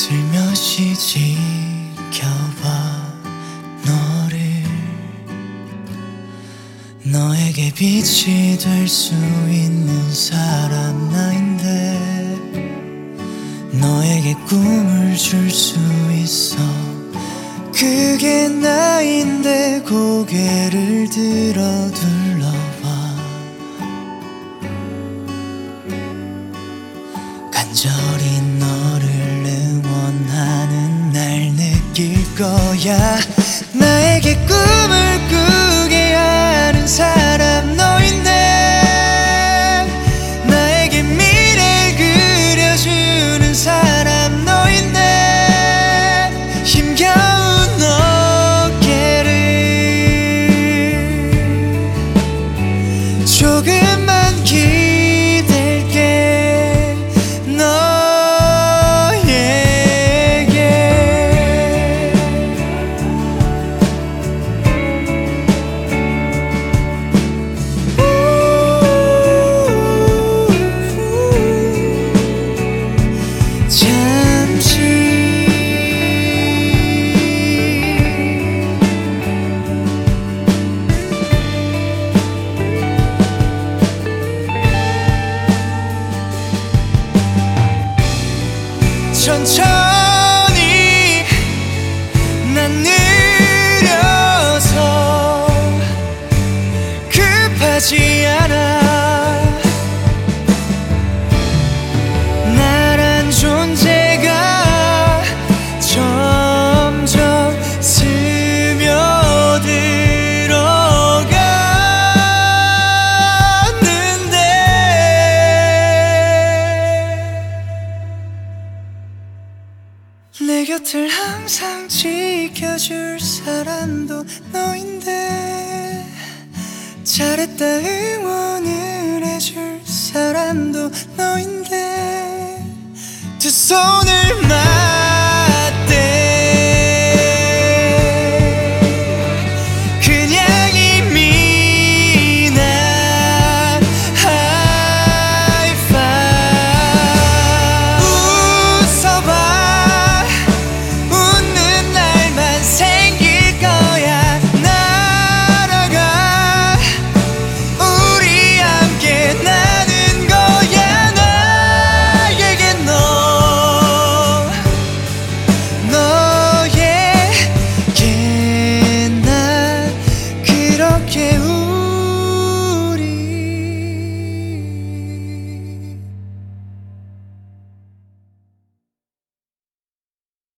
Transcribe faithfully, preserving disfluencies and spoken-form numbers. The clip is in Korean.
슬며시 지켜봐 너를. 너에게 빛이 될 수 있는 사람 나인데, 너에게 꿈을 줄 수 있어. 그게 나인데 고개를 들어 둘러봐. 간절히 너를 응원하는 날 느낄 거야. 나에게 꿈을 꾸게 하는 사람 너인데, 나에게 미래를 그려주는 사람 너인데, 힘겨운 어깨를 조금만 기댈게. 너에게 잠시 천천히 난 느려서 급하지 않아. 나란 존재가 점점 스며들어가는데, 내 곁을 항상 지켜줄 사람도 너인데, 잘했다 응원을 해줄 사람도 너인데, 두 손을 막